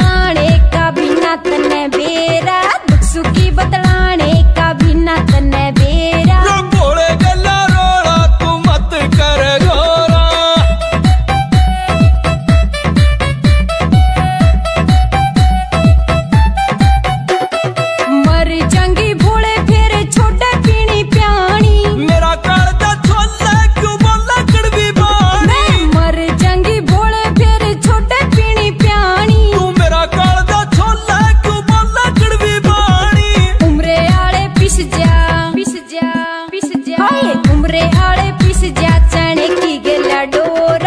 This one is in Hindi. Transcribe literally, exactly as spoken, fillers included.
बतलाने का बिना तने बेरा, दुख सुखी बतलाने का बिना तने बेरा। भोले गल्ला रोड़ा तू मत कर घोरा, मर जांगी भोले फिर छोटे पीनी प्यानी। मेरा कालजा छोला क्यों बोला कड़वी बानी। मर जांगी भोले फिर छोटे पीनी प्यानी। तू मेरा कालजा छोला क्यों बोला कड़वी बानी। उमरे आले पिस जा पिस जा पिस जा, हाय उमरे आले पिस जा चने की गेला डोर।